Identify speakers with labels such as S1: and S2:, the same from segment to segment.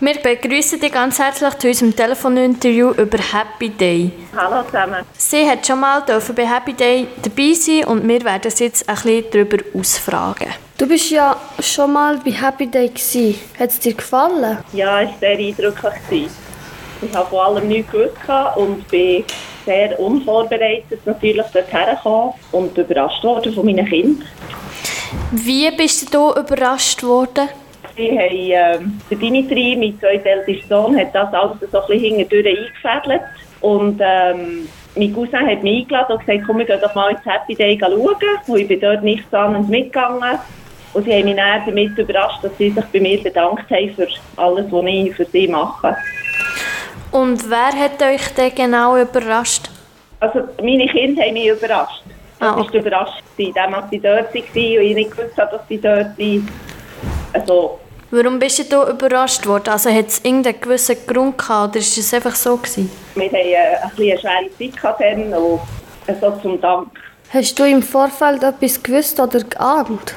S1: Wir begrüßen dich ganz herzlich zu unserem Telefoninterview über Happy Day.
S2: Hallo zusammen.
S1: Sie hat schon mal bei Happy Day dabei sein und wir werden sie jetzt ein bisschen darüber ausfragen.
S3: Du bist ja schon mal bei Happy Day gewesen. Hat es dir gefallen?
S2: Ja, es war sehr eindrücklich. Ich habe vor allem nichts gewusst und bin sehr unvorbereitet natürlich dorthin gekommen und überrascht worden von meinen Kindern.
S1: Wie bist du überrascht worden?
S2: Sie haben, der Dimitri, mein zweitältester Sohn, hat das alles so ein bisschen hintendurch eingefädelt. Und mein Cousin hat mich eingeladen und gesagt, komm, wir gehen doch mal ins Happy Day schauen. Und ich bin dort nichts anderes mitgegangen. Und sie haben mich dann damit überrascht, dass sie sich bei mir bedankt haben für alles, was ich für sie mache.
S1: Und wer hat euch denn genau überrascht?
S2: Also meine Kinder haben mich überrascht. Das
S1: okay.
S2: war überrascht. Damals sie dort waren und ich nicht gewusst habe, dass sie dort sind. Also,
S1: warum bist du überrascht worden? Also hat es irgendeinen gewissen Grund gehabt oder war es einfach so gewesen?
S2: Wir hatten eine schwere Zeit gehabt und so zum Dank.
S3: Hast du im Vorfeld etwas gewusst oder geahnt?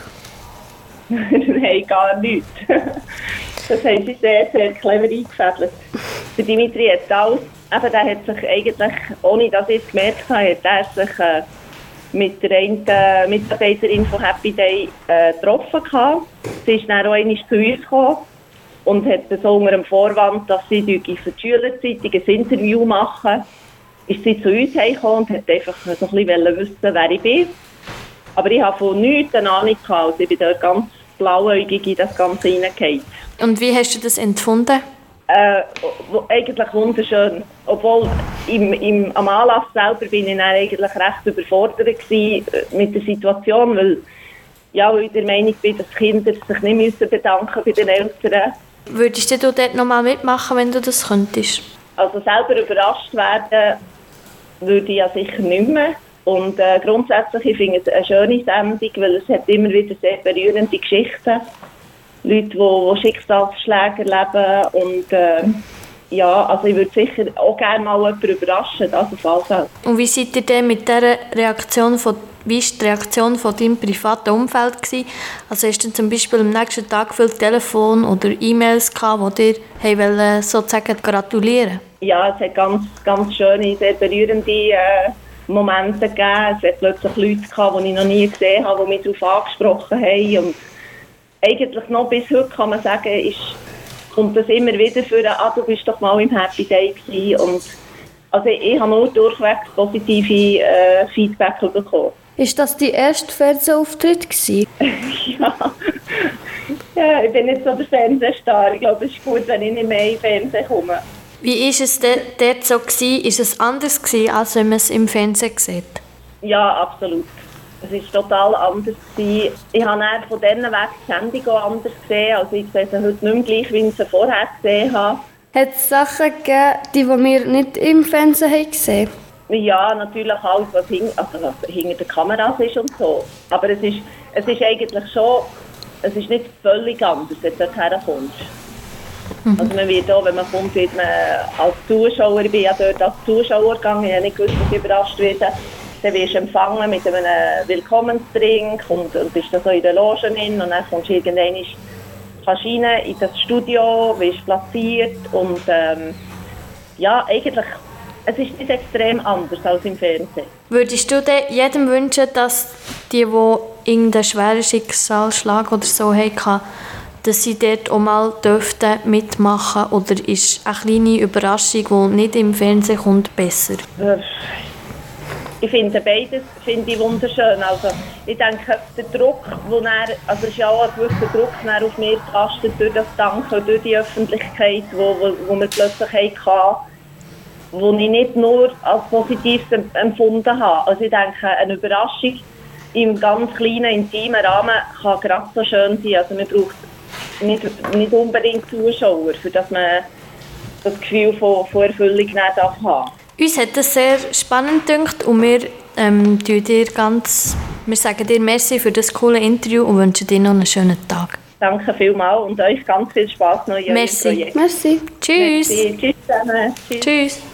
S2: Nein, gar nichts. Das haben sie sehr, sehr clever eingefädelt. Der Dimitri hat alles, eben, der hat sich eigentlich, ohne dass ich es gemerkt habe, hat er sich mit der einen Mitarbeiterin von Happy Day getroffen gehabt. Sie ist dann auch einmal zu uns gekommen und hat so unter dem Vorwand, dass sie für die Schülerzeitung ein Interview machen, ist sie zu uns gekommen und hat einfach so ein bisschen wissen, wer ich bin. Aber ich habe von nichts eine Ahnung gehabt. Also ich bin dort ganz blauäugig in das Ganze hineingefallen.
S1: Und wie hast du das empfunden?
S2: Eigentlich wunderschön. Obwohl am Anlass selber bin ich dann eigentlich recht überfordert gewesen mit der Situation, weil ich der Meinung bin, dass die Kinder sich nicht bedanken bei den Eltern.
S1: Würdest du dort nochmal mitmachen, wenn du das könntest?
S2: Also selber überrascht werden würde ich ja sicher nicht mehr. Und grundsätzlich ich finde es eine schöne Sendung, weil es hat immer wieder sehr berührende Geschichten. Leute, die Schicksalsschläge erleben und also ich würde sicher auch gerne mal jemanden überraschen, das auf alle Fälle.
S1: Und wie seid ihr denn mit dieser Reaktion wie war die Reaktion von deinem privaten Umfeld gewesen? Also hast du zum Beispiel am nächsten Tag viel Telefon oder E-Mails gehabt, die dir sozusagen gratulieren? Ja,
S2: es hat ganz, ganz schöne, sehr berührende Momente gegeben. Es hat plötzlich Leute gehabt, die ich noch nie gesehen habe, die mich darauf angesprochen haben. Und eigentlich noch bis heute kann man sagen, kommt das immer wieder für du bist doch mal im Happy Day gewesen. Und also ich habe nur durchweg positive Feedback bekommen.
S3: Ist das dein erster Fernsehauftritt gewesen?
S2: Ja, ich bin nicht so der Fernsehstar. Ich glaube, es ist gut, wenn ich nicht mehr im Fernsehen komme.
S1: Wie war es dort so gewesen? Ist es anders gewesen, als wenn man es im Fernsehen sieht?
S2: Ja, absolut. Es war total anders gewesen. Ich habe dann von denen weg die Sendung auch anders gesehen. Also ich sehe sie heute nicht mehr gleich, wie ich sie vorher gesehen habe.
S3: Hat es Sachen gegeben, die wir nicht im Fernsehen haben gesehen?
S2: Ja, natürlich alles, was hinter der Kamera ist und so. Aber es ist eigentlich schon, es ist nicht völlig anders, wenn du dorthin kommst. Also man wird auch, wenn man kommt, wird man als Zuschauer, ich bin ja dort als Zuschauer gegangen, ich habe nicht gewusst, dass ich überrascht werde. Dann wirst du empfangen mit einem Willkommensdrink und bist dann so in der Loge drin und dann kommst du irgendwann rein in das Studio, wirst platziert und eigentlich, es ist nicht extrem anders als im Fernsehen.
S1: Würdest du denn jedem wünschen, dass die irgendeinen schweren Schicksalsschlag oder so hatten, dass sie dort auch mal mitmachen dürften? Oder ist eine kleine Überraschung, die nicht im Fernsehen kommt, besser?
S2: Ich finde beides wunderschön. Also, ich denke, der Druck, es ist ja auch ein gewisser Druck auf mir gelastet durch das Danken, durch die Öffentlichkeit, wo wir plötzlich hatten, wo ich nicht nur als positiv empfunden habe. Also ich denke, eine Überraschung im ganz kleinen, intimen Rahmen kann gerade so schön sein. Also man braucht nicht unbedingt Zuschauer, für dass man das Gefühl von Erfüllung nicht haben darf.
S1: Uns hat das sehr spannend gedacht und wir sagen dir merci für das coole Interview und wünschen dir noch einen schönen Tag.
S2: Danke vielmals und euch ganz viel Spaß noch in eurem Projekt.
S3: Merci.
S1: Tschüss.
S2: Merci. Tschüss zusammen.
S1: Tschüss.